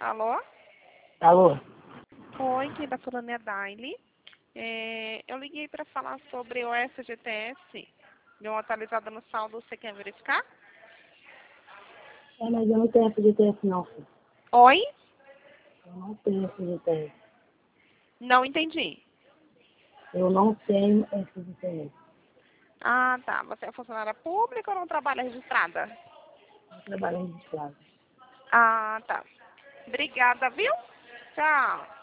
Alô? Alô? Oi, quem tá falando é a Daile. Eu liguei para falar sobre o FGTS. Deu uma atualizada no saldo, você quer verificar? Mas eu não tenho FGTS não, filho. Oi? Eu não tenho FGTS. Não entendi. Eu não tenho FGTS. Ah, tá. Você é funcionária pública ou não trabalha registrada? Eu trabalho registrado. Ah, tá. Obrigada, viu? Tchau.